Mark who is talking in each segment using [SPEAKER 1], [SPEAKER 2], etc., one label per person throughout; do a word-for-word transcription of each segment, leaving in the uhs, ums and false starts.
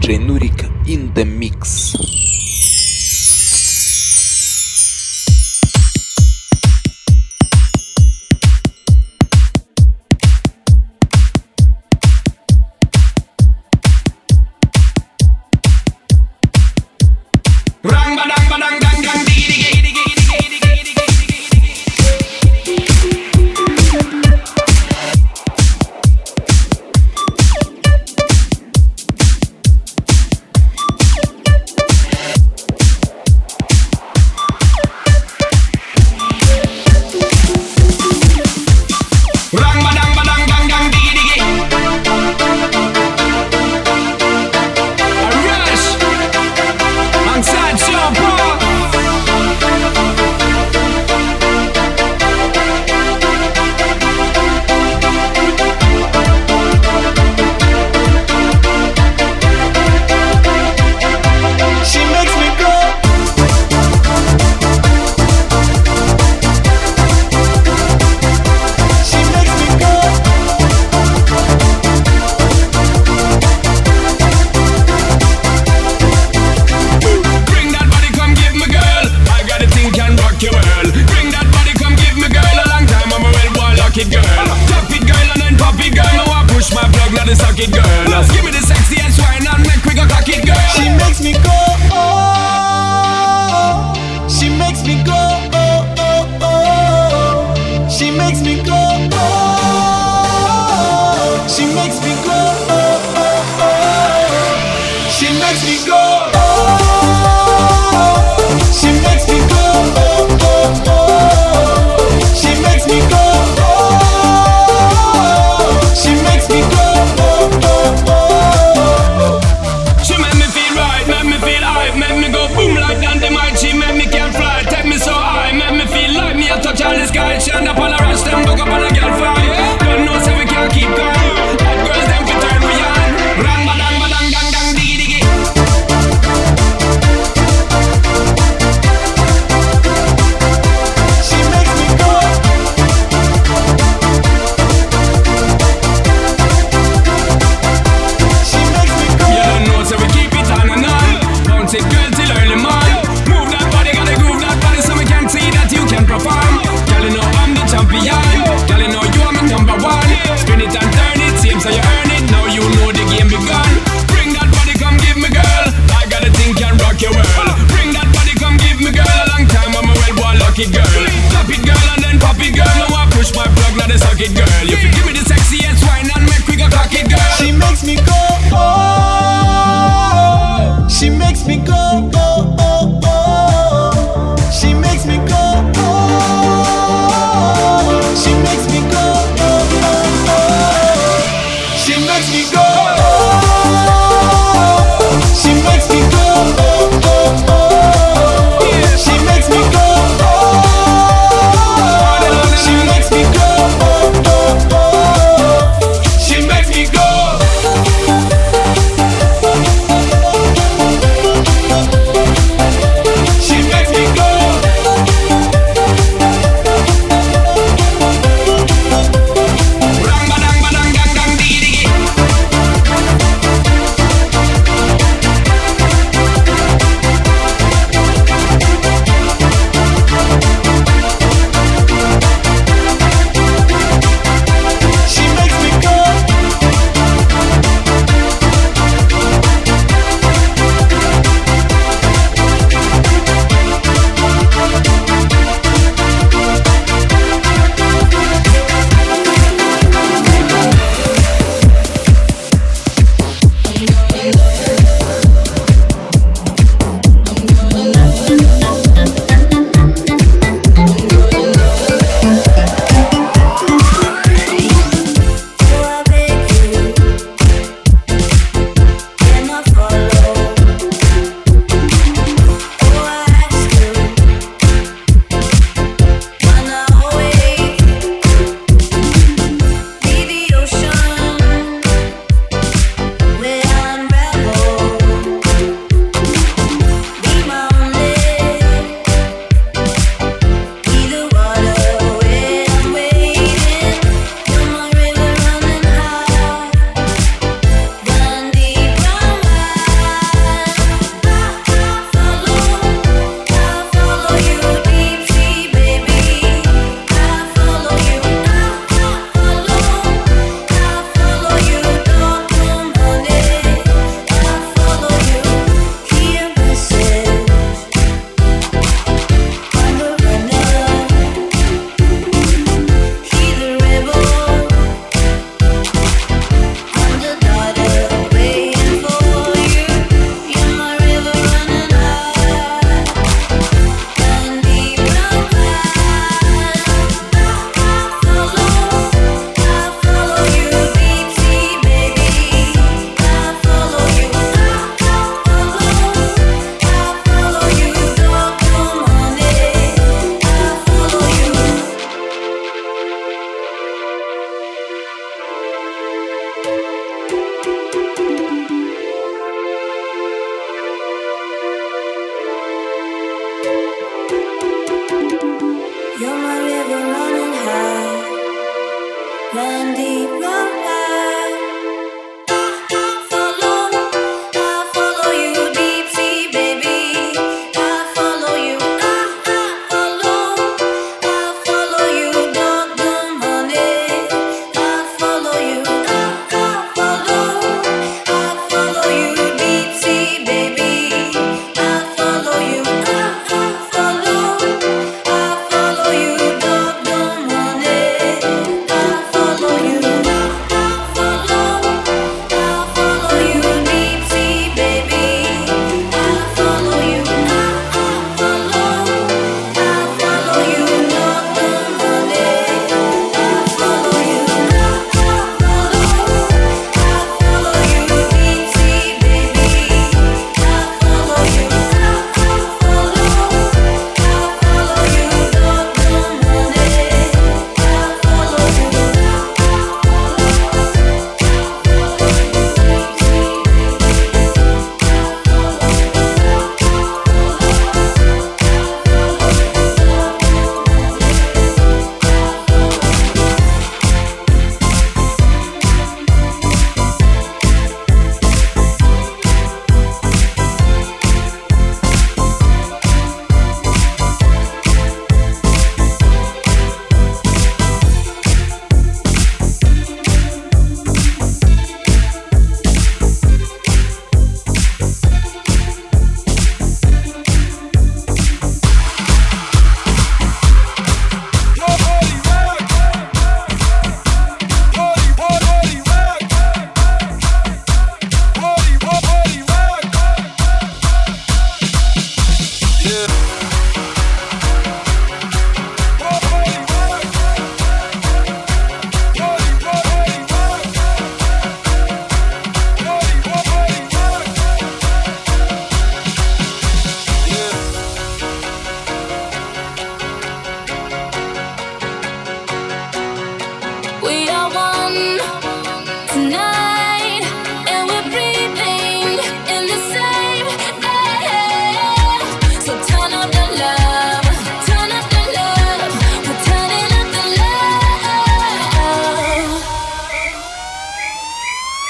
[SPEAKER 1] диджей Нурик in the mix.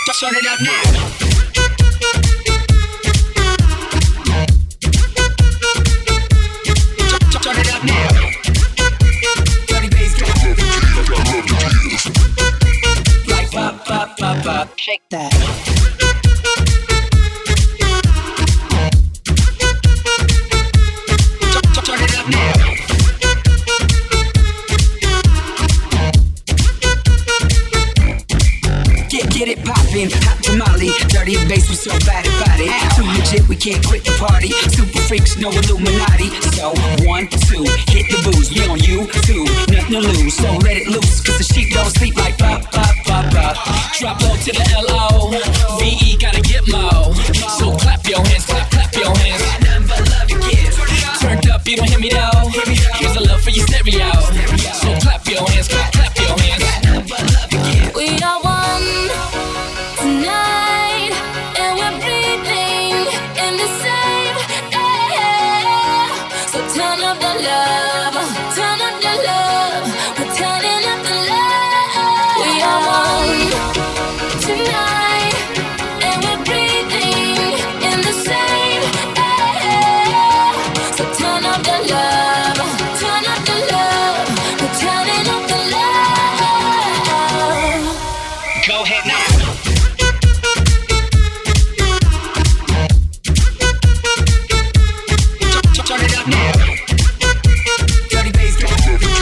[SPEAKER 2] Turn it up now. Turn it up now. Dirty bass got like pop, pop, pop, pop. Shake that. Turn it up now. Get, get it poppin', hot tamale. Dirty bass, we so bad about it. Too legit, we can't quit the party. Super freaks, no Illuminati. So, one, two, hit the booze. We on you, two, nothing to lose. So let it loose, cause the sheep don't sleep like pop, pop, pop, pop. Drop low to the L O V E, gotta get low. So clap your hands, clap, clap your hands. Got nothing but love to give. Turned up, you don't hear me though. Here's a love for your stereo. So clap your hands, clap, clap your hands. Got nothing but love to give.
[SPEAKER 3] We are one tonight, and we're breathing in the same air. So turn up the love, turn up the love, we're turning up the love. We are one tonight, and we're breathing in the same air. So turn up the love, turn up the love, we're turning up the love.
[SPEAKER 2] Go ahead now. Turn it up now. Dirty bass got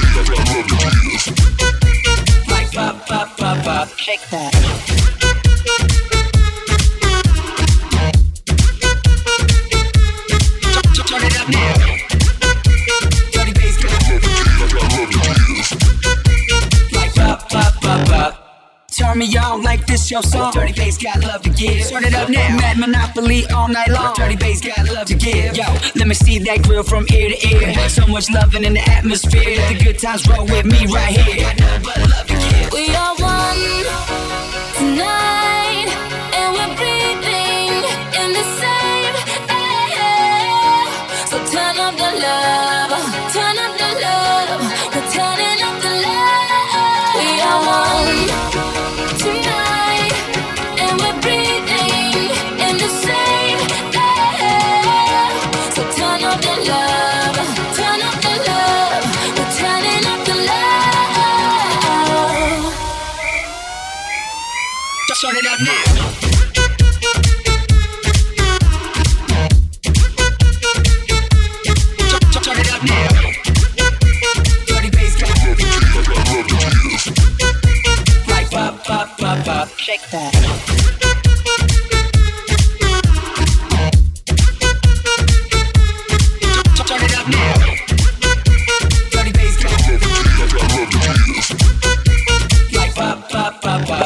[SPEAKER 2] like pop, pop, pop, pop. Shake that. Turn it up now. Dirty bass got like pop, pop, pop, pop. Turn me on like this your song. Dirty bass got love to give. Turn it up now. Mad Monopoly all night long. Dirty bass got love to give. Yo, let me see that grill from ear to ear. So much loving in the atmosphere. Let the good times roll with me right here. Got nothing but love to give.
[SPEAKER 3] We are one tonight, and we're breathing in the same air. So turn up the love, turn up the love, we're turning up the love. We are one tonight, and we're breathing in the same air. So turn up the love, turn up the love, we're turning up the love.
[SPEAKER 2] Just turn it up now. Turn it up now. Dirty bass got like pop, pop, pop, pop. Shake that. Turn it up now. Dirty bass got like pop, pop, pop, pop.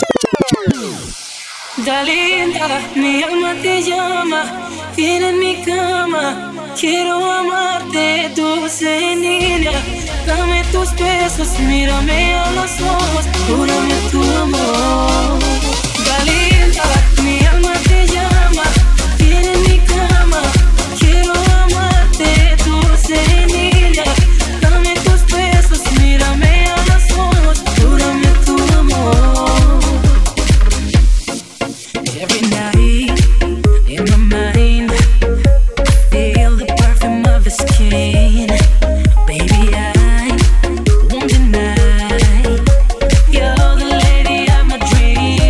[SPEAKER 4] Dalinda, mi alma te llama, viene en mi cama. Quiero amarte, dulce niña. Dame tus besos, mírame a los ojos, júrame tu amor. Dalinda, mi alma te llama, viene en mi cama. Quiero amarte, dulce niña. Dame tus besos, mírame a los ojos, júrame tu amor. Every night, in my mind, feel the perfume of his skin. Baby, I won't deny, you're the lady of my dreams.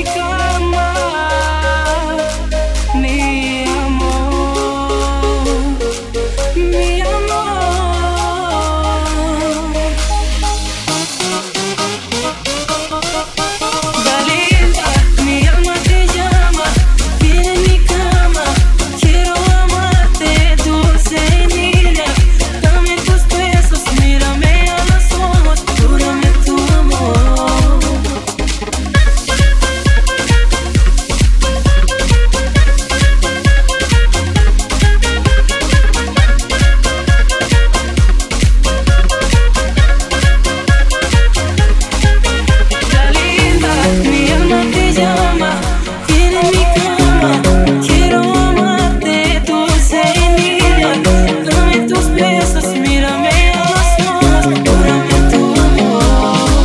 [SPEAKER 4] mi cama, mi amor, mi amor. Valinda, mi alma te llama, viene en mi cama, quiero amarte, dulce niña. Dame tus besos, mírame a los ojos, júrame tu amor. Valinda, mi alma te llama, viene en mi cama, quiero amarte, dulce niña. Dame tus besos, mírame a los ojos, júrame tu amor.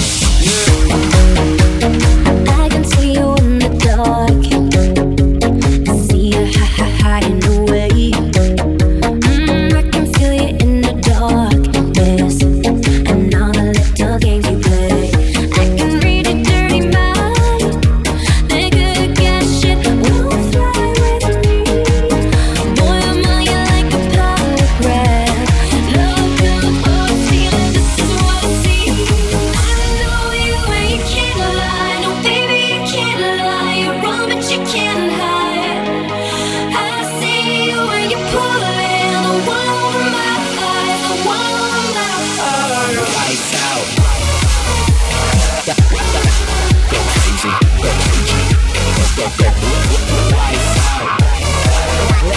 [SPEAKER 3] I can see you in the dark. See you hi- hi- hiding away. Mm, I can feel you in the darkness, and all the little games you play. I can read your dirty mind. They could get shit. Won't fly with me. Boy, I'm on you like a polygraph. Love, love, oh, feeling. This is what I see. I know you and you can't lie. No, baby, you can't lie. You're wrong, but you can't hide. I see you when you pull in the one over my eyes, the one over my eyes.
[SPEAKER 2] Lights out. Go crazy, go crazy, go go go. Lights out. Go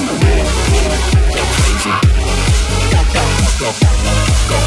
[SPEAKER 2] crazy, go go go go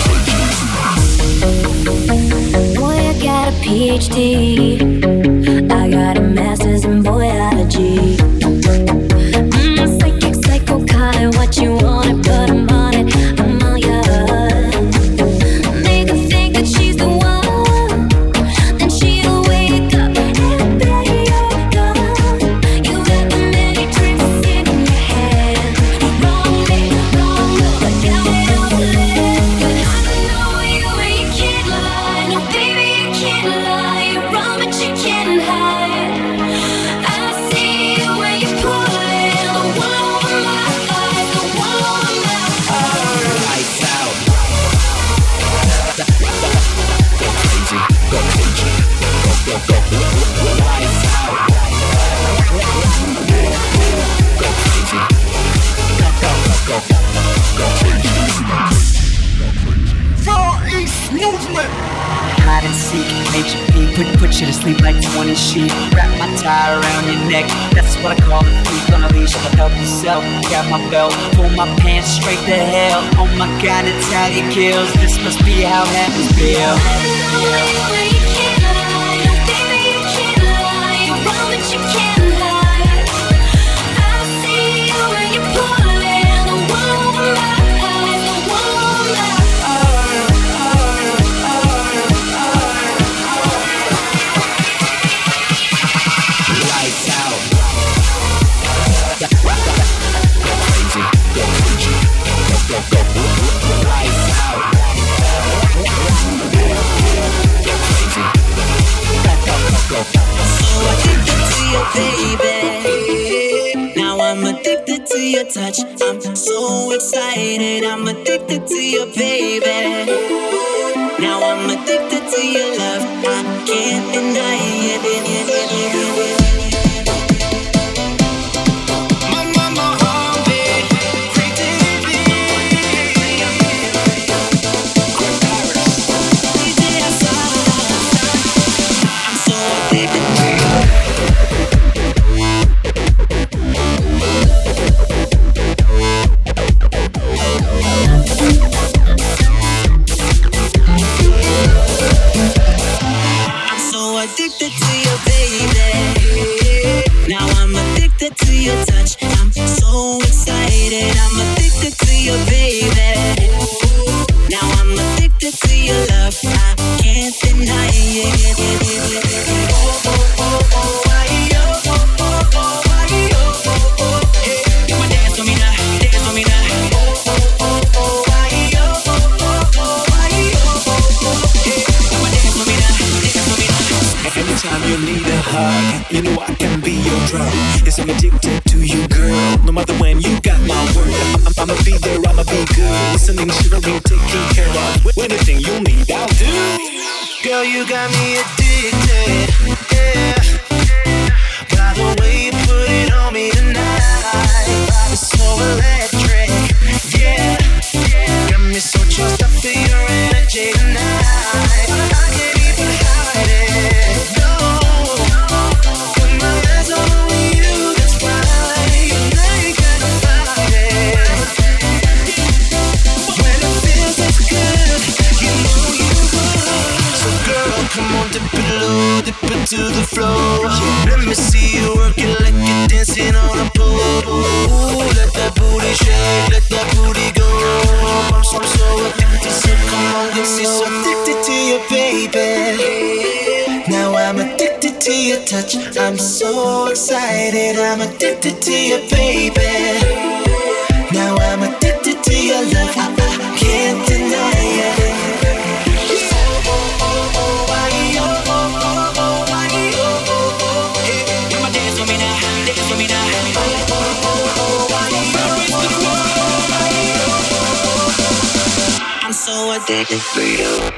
[SPEAKER 2] crazy.
[SPEAKER 3] Boy, I got a P H D. I got a master's in biology. Mm, psychic, psycho, call it what you want it, but I'm on it. I'm on ya. Make her think that she's the one, then she'll wake up and bet you're gone. You got the many tricks in your head. Wrong me, wrong no, but count it all to live. But I know you and you can't lie. No, baby, you can't lie. You're wrong, but you can't hide. I see you when you pull in the one over my eyes, the one over my eyes.
[SPEAKER 2] Lights out. Go crazy, go crazy, go go go. Lights out. Go crazy, go go go go crazy. Far East Movement. Hide and seek, major peak, put, put you to sleep like twenty sheep. Wrap my tie around your neck, that's what I call a freak on a leash. Help yourself, grab my belt, pull my pants straight to hell. Oh my God, Natalia kills, this must be how happens feel. Lights out. Go crazy, go crazy, go go go. Lights out. Go crazy, go go go.
[SPEAKER 5] So addicted to your baby. Now I'm addicted to your touch. I'm so excited. I'm addicted to your baby. Now I'm addicted to your love. I can't deny it. My mama hungry, crazy. I'm so addicted to you. I'm so addicted to your baby. Now I'm addicted to your touch. I'm so excited. I'm addicted to your baby. Now I'm addicted to your love. I can't deny it. Oh, oh, oh, oh, why, oh, oh, oh, oh, why, oh, oh, oh, yeah. Come on, dance with me now, dance with me now. Oh, oh, oh, oh, why, oh, oh, oh, oh, why, oh, oh, oh, yeah. Come on, dance with me now, dance with me now.
[SPEAKER 6] you need a hug, you know I can be your drug. Yes, I'm addicted to you, girl. No matter when, you got my word. I'm, I'ma be there, I'ma be good. Listening, shivering, taking care of. Anything you need, I'll do. Girl, you got me addicted, yeah. By the way you put it on me tonight, it's so electric, yeah. Got me so charged up for your energy tonight. I can't even hide it, no. Got my eyes on you, that's right. And I ain't gonna fight it. When it feels this good, you know you would. So girl, come on, dip it low, dip it to the floor. Let me see you work it like you're dancing on a pole. Ooh, let that booty shake, let that booty go. I'm so, so addicted, so come on, let me so addicted to you, baby. Now I'm addicted to your touch. I'm so excited, I'm addicted to you, baby. Now I'm addicted to your love, I, I can't deny it. I'm so addicted to you.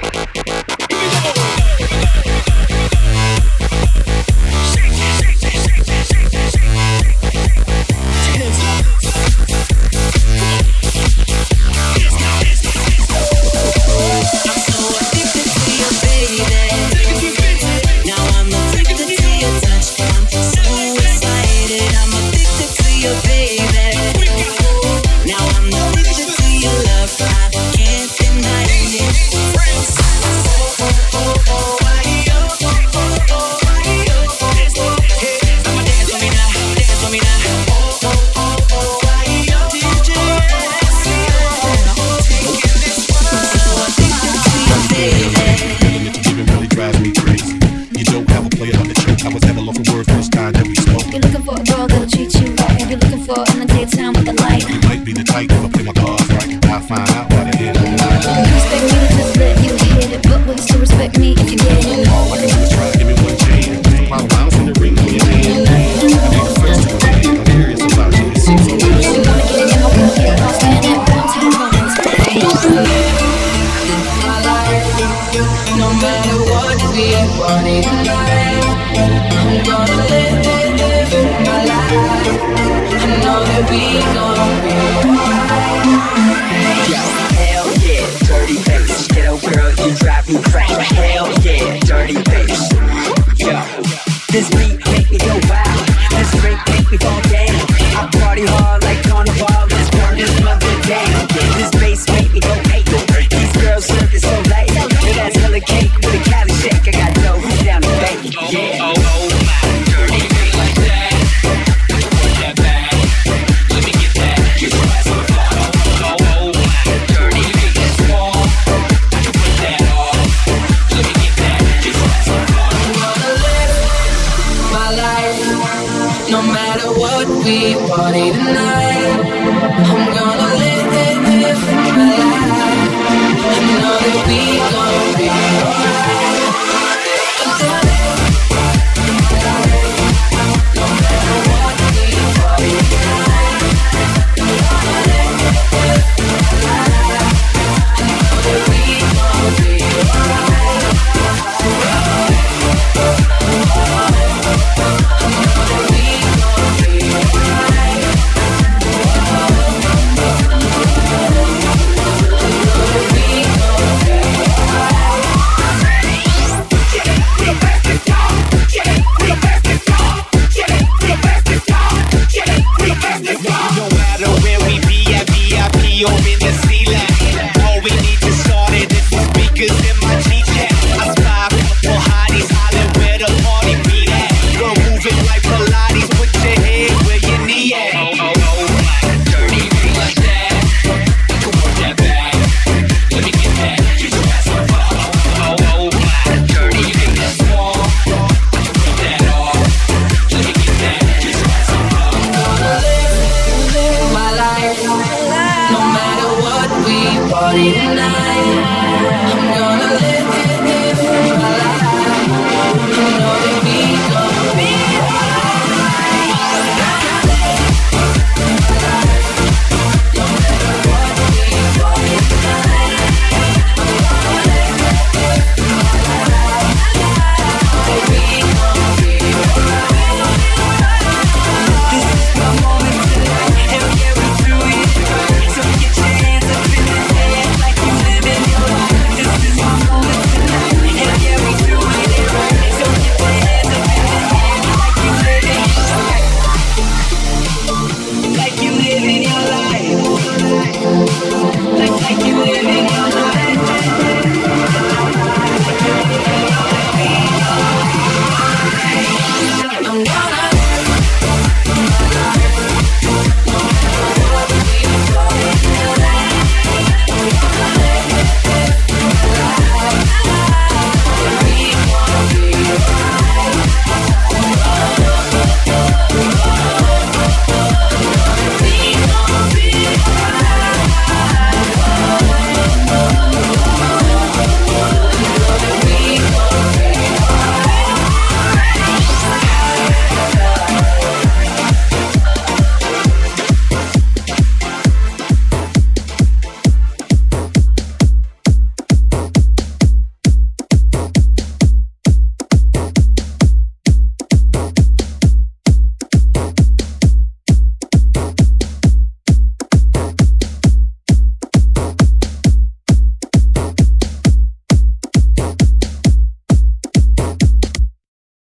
[SPEAKER 4] Live my life. I know that we gon' be